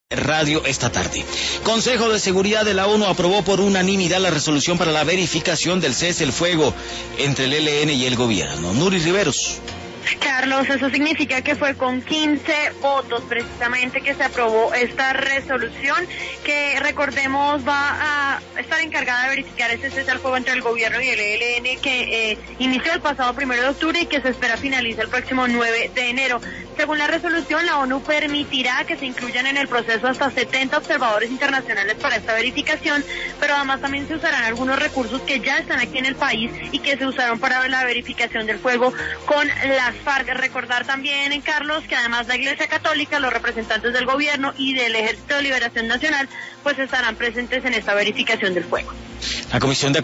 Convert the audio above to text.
Radio esta tarde. Consejo de Seguridad de la ONU aprobó por unanimidad la resolución para la verificación del cese el fuego entre el ELN y el gobierno. Nuri Riveros. Carlos, eso significa que fue con 15 votos precisamente que se aprobó esta resolución que, recordemos, va a estar encargada de verificar ese cese al fuego entre el gobierno y el ELN que inició el pasado 1 de octubre y que se espera finalice el próximo 9 de enero. Según la resolución, la ONU permitirá que se incluyan en el proceso hasta 70 observadores internacionales para esta verificación, pero además también se usarán algunos recursos que ya están aquí en el país y que se usaron para la verificación del fuego con las FARC. Recordar también, Carlos, que además la Iglesia Católica, los representantes del gobierno y del Ejército de Liberación Nacional, pues estarán presentes en esta verificación del fuego. La Comisión de